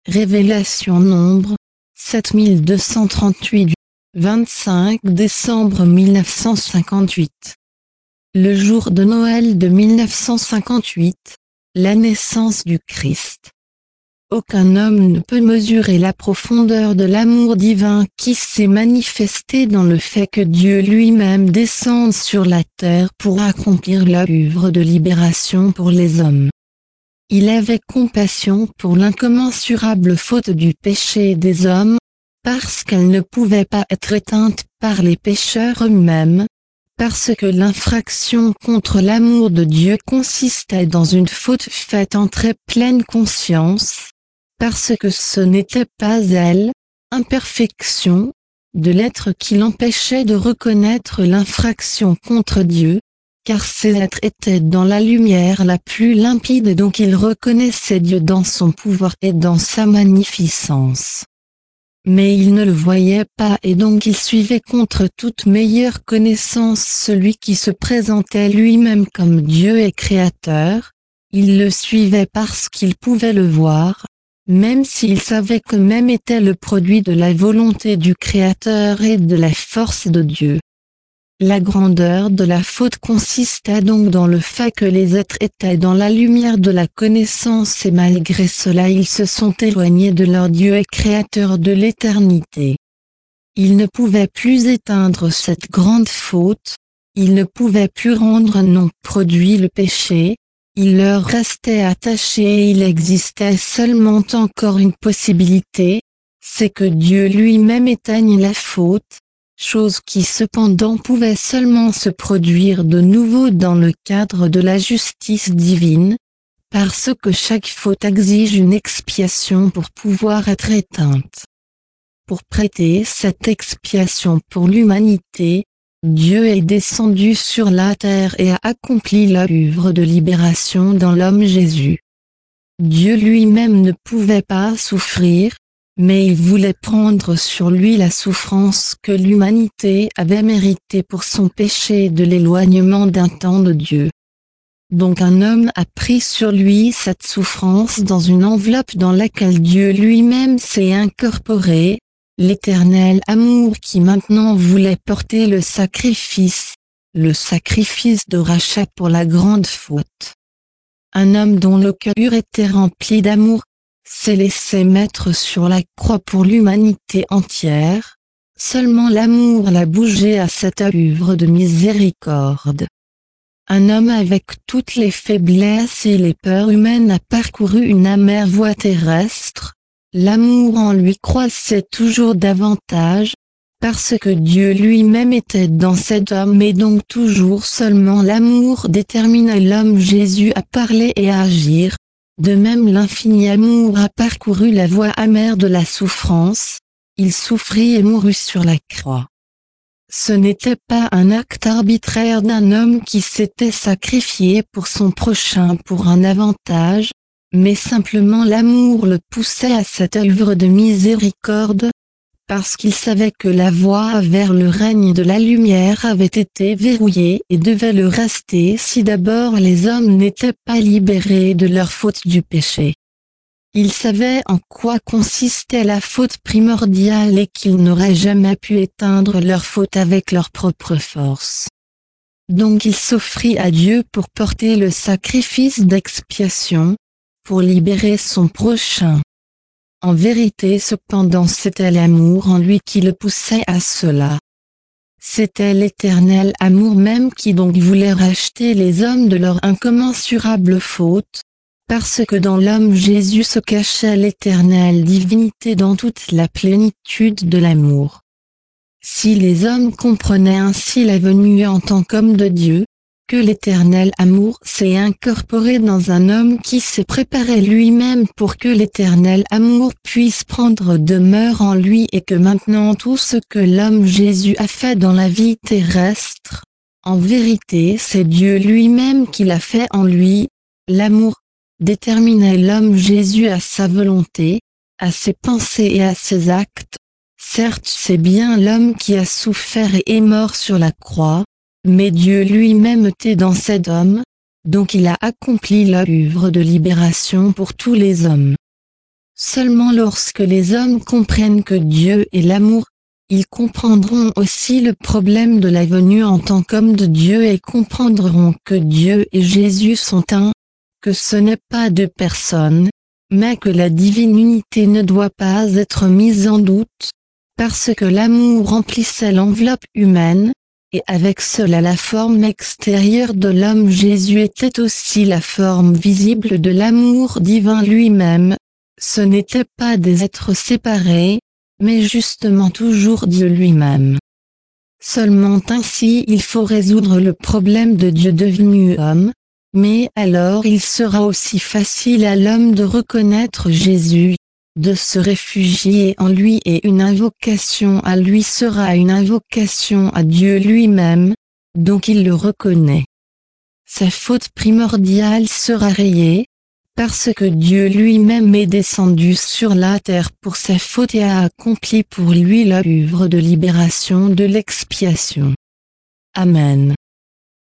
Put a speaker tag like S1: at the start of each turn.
S1: Révélation Nombre, 7238 du 25 décembre 1958. Le jour de Noël de 1958, la naissance du Christ. Aucun homme ne peut mesurer la profondeur de l'amour divin qui s'est manifesté dans le fait que Dieu lui-même descende sur la terre pour accomplir l'œuvre de libération pour les hommes. Il avait compassion pour l'incommensurable faute du péché des hommes, parce qu'elle ne pouvait pas être éteinte par les pécheurs eux-mêmes, parce que l'infraction contre l'amour de Dieu consistait dans une faute faite en très pleine conscience, parce que ce n'était pas elle, imperfection, de l'être qui l'empêchait de reconnaître l'infraction contre Dieu, car ces êtres étaient dans la lumière la plus limpide et donc ils reconnaissaient Dieu dans son pouvoir et dans sa magnificence. Mais ils ne le voyaient pas et donc ils suivaient contre toute meilleure connaissance celui qui se présentait lui-même comme Dieu et Créateur, ils le suivaient parce qu'ils pouvaient le voir, même s'ils savaient que même était le produit de la volonté du Créateur et de la force de Dieu. La grandeur de la faute consistait donc dans le fait que les êtres étaient dans la lumière de la connaissance et malgré cela ils se sont éloignés de leur Dieu et Créateur de l'éternité. Ils ne pouvaient plus éteindre cette grande faute, ils ne pouvaient plus rendre non produit le péché, il leur restait attaché et il existait seulement encore une possibilité, c'est que Dieu lui-même éteigne la faute, chose qui cependant pouvait seulement se produire de nouveau dans le cadre de la justice divine, parce que chaque faute exige une expiation pour pouvoir être éteinte. Pour prêter cette expiation pour l'humanité, Dieu est descendu sur la terre et a accompli l'œuvre de libération dans l'homme Jésus. Dieu lui-même ne pouvait pas souffrir, mais il voulait prendre sur lui la souffrance que l'humanité avait méritée pour son péché de l'éloignement d'un temps de Dieu. Donc un homme a pris sur lui cette souffrance dans une enveloppe dans laquelle Dieu lui-même s'est incorporé, l'éternel amour qui maintenant voulait porter le sacrifice de rachat pour la grande faute. Un homme dont le cœur était rempli d'amour, s'est laissé mettre sur la croix pour l'humanité entière, seulement l'amour l'a bougé à cette œuvre de miséricorde. Un homme avec toutes les faiblesses et les peurs humaines a parcouru une amère voie terrestre, l'amour en lui croissait toujours davantage, parce que Dieu lui-même était dans cet homme et donc toujours seulement l'amour déterminait l'homme Jésus à parler et à agir. De même l'infini amour a parcouru la voie amère de la souffrance, il souffrit et mourut sur la croix. Ce n'était pas un acte arbitraire d'un homme qui s'était sacrifié pour son prochain pour un avantage, mais simplement l'amour le poussait à cette œuvre de miséricorde, parce qu'il savait que la voie vers le règne de la lumière avait été verrouillée et devait le rester si d'abord les hommes n'étaient pas libérés de leur faute du péché. Il savait en quoi consistait la faute primordiale et qu'ils n'auraient jamais pu éteindre leur faute avec leur propre force. Donc il s'offrit à Dieu pour porter le sacrifice d'expiation, pour libérer son prochain. En vérité cependant c'était l'amour en lui qui le poussait à cela. C'était l'éternel amour même qui donc voulait racheter les hommes de leur incommensurable faute, parce que dans l'homme Jésus se cachait l'éternelle divinité dans toute la plénitude de l'amour. Si les hommes comprenaient ainsi la venue en tant qu'homme de Dieu, que l'éternel amour s'est incorporé dans un homme qui s'est préparé lui-même pour que l'éternel amour puisse prendre demeure en lui et que maintenant tout ce que l'homme Jésus a fait dans la vie terrestre, en vérité c'est Dieu lui-même qui l'a fait en lui, l'amour, déterminait l'homme Jésus à sa volonté, à ses pensées et à ses actes, certes c'est bien l'homme qui a souffert et est mort sur la croix, mais Dieu lui-même était dans cet homme, donc il a accompli l'œuvre de libération pour tous les hommes. Seulement lorsque les hommes comprennent que Dieu est l'amour, ils comprendront aussi le problème de la venue en tant qu'homme de Dieu et comprendront que Dieu et Jésus sont un, que ce n'est pas deux personnes, mais que la divine unité ne doit pas être mise en doute, parce que l'amour remplissait l'enveloppe humaine, et avec cela la forme extérieure de l'homme Jésus était aussi la forme visible de l'amour divin lui-même. Ce n'étaient pas des êtres séparés, mais justement toujours Dieu lui-même. Seulement ainsi il faut résoudre le problème de Dieu devenu homme, mais alors il sera aussi facile à l'homme de reconnaître Jésus, de se réfugier en lui et une invocation à lui sera une invocation à Dieu lui-même, donc il le reconnaît. Sa faute primordiale sera rayée, parce que Dieu lui-même est descendu sur la terre pour sa faute et a accompli pour lui l'œuvre de libération de l'expiation. Amen.